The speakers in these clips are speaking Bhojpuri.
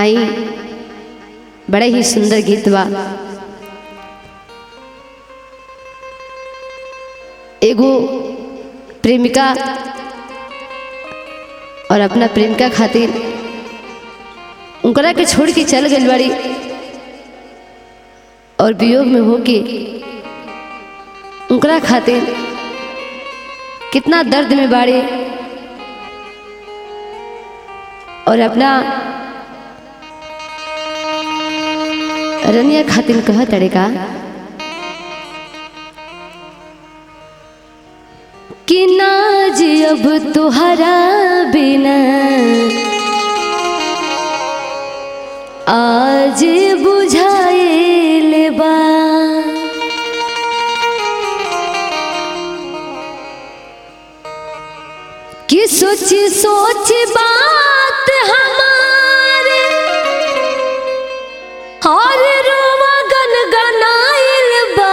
आई बड़े ही सुंदर गीत बा। एगो प्रेमिका और अपना प्रेमिका खातिर उनकरा के छोड़ के चल गई बड़ी और वियोग में होके उनकरा खातिर कितना दर्द में बाड़े और अपना रनिया खातिर कह तड़ेका कि नाज अब तुहरा बिना आज बुझाइल बा। कि सोच सोच बात हमारे और रोवा गनगनाइल बा।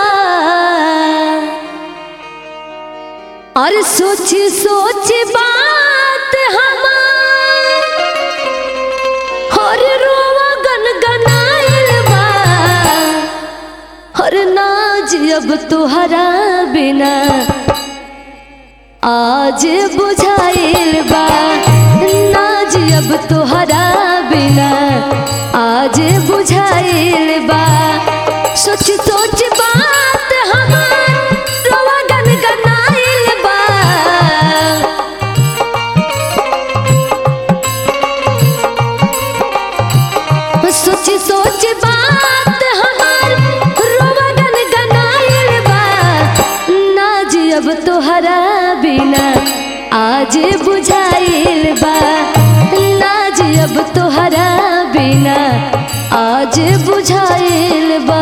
और सोच सोच बात हमारे और रोवा गनगनाइल बा। और नाज अब तुहरा बिना आज बुझाइल बा। नाज अब तुहरा बिना आज बुझाइल बा। सोच सोच बात हमार रोवा गनगनाइल बा। सोच सोच बात हमार रोवा गनगनाइल बा। नाज अब तुहरा बिना आज बुझाइल बा। नाज अब तुहरा बिना आज बुझाइल बा।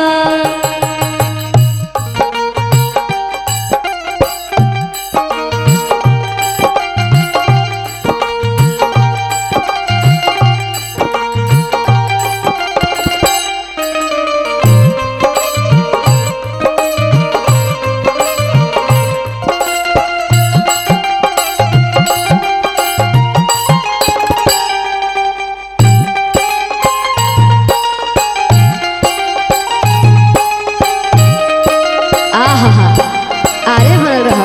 आरे बनल रहा।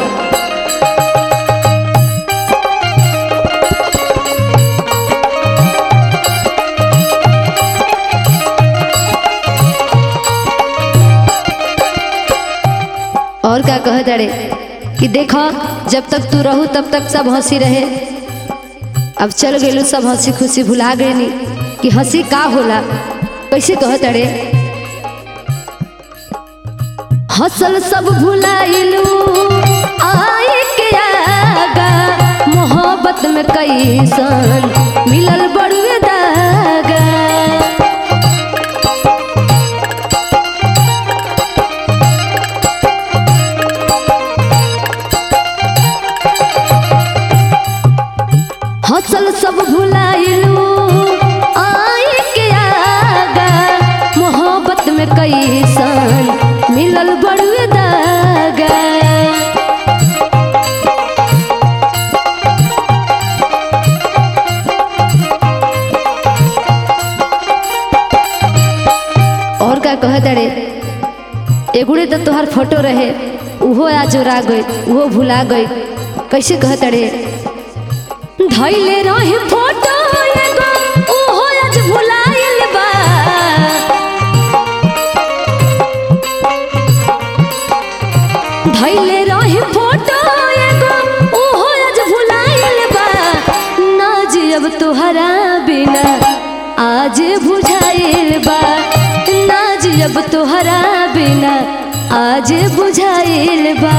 और क्या कह दड़े कि देखो जब तक तू रहू तब तक सब हंसी रहे। अब चल गए सब हंसी खुशी भुला गए नी कि हंसी का होला। कैसे कह दड़े हसल सब भुलाइलू आए के आगा। मोहब्बत में कैसन मिलल बड़ुए दागा। हसल सब भुलाइलू आए के आगा। मोहब्बत में कैसन मिलल बड़ुए दागा। और का कह दड़े एगुड़े तो तोहर फोटो रहे उहो आज जोरा गई उहो भुला गई। कैसे कह दड़े धैले रहे फोटो एगो उहो आज भुलाइल बा। धैले रहे फोटो एगो उहो आज भुलाइल बा। नाज अब तुहरा बिना आज बुझाइल बा। नाज अब तुहरा बिना आज बुझाइल बा।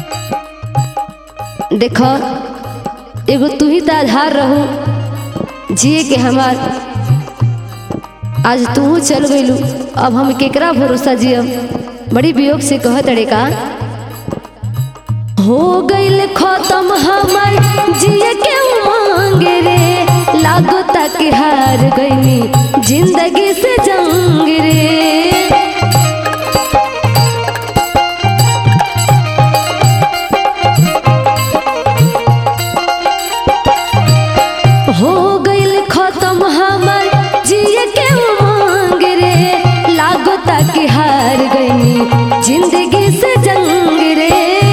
देखो एगो तू ही तो आधार रहू जिए के हमार आज तू चल गइलू, अब हम केकरा भरोसा जियब। बड़ी वियोग से कहत अड़े का हो गइल खत्म हमार जिए के उमंग रे, लागो तक हार गइनी जिंदगी से जंग रे। हो गइल खत्म हमार जिए के उमंग रे, लागो तक हार गइनी जिंदगी से जंग रे।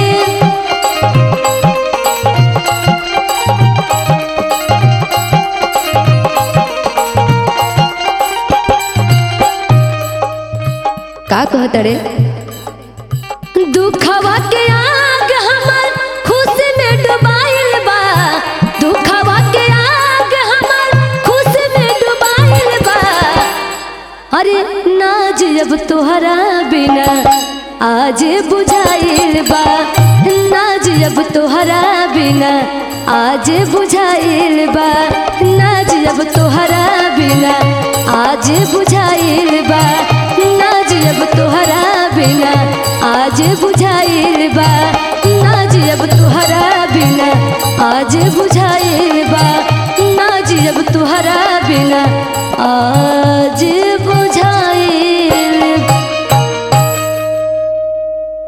का कहत रे दुखवा के आग हमार खुशी में डुबाइल बा, दुखवा के आग हमार खुशी में डुबाइल बा। अरे नाज अब तोहरा बिना आज बुझाइल बा, नाज अब तोहरा बिना आज बुझाइल बा, नाज अब तोहरा बिना आज बुझाइल बा, नाज अब तोहरा बिना आज बुझाइल बा, नाज अब तोहरा बिना आज बुझाइल बा, नाज अब तोहरा बिना